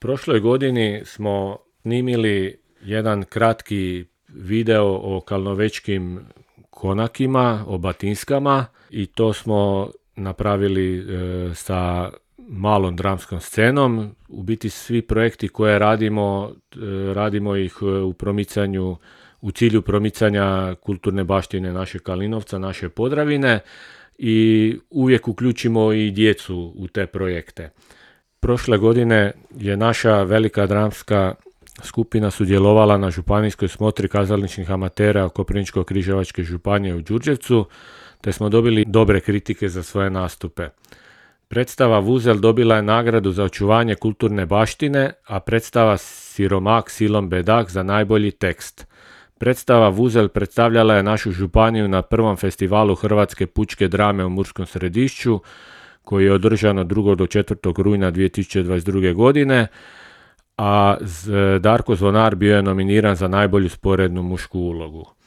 Prošloj godini smo snimili jedan kratki video o kalnovečkim konakima, o batinskama i to smo napravili sa malom dramskom scenom. U biti svi projekti koje radimo ih u promicanju, u cilju promicanja kulturne baštine naše Kalinovca, naše Podravine i uvijek uključimo i djecu u te projekte. Prošle godine je naša velika dramska skupina sudjelovala na županijskoj smotri kazališnih amatera Koprivničko-križevačke županije u Đurđevcu, te smo dobili dobre kritike za svoje nastupe. Predstava Vuzel dobila je nagradu za očuvanje kulturne baštine, a predstava Siromak silom bedak za najbolji tekst. Predstava Vuzel predstavljala je našu županiju na prvom festivalu Hrvatske pučke drame u Murskom Središću, koji je održan od 2. do 4. rujna 2022. godine, a Darko Zvonar bio je nominiran za najbolju sporednu mušku ulogu.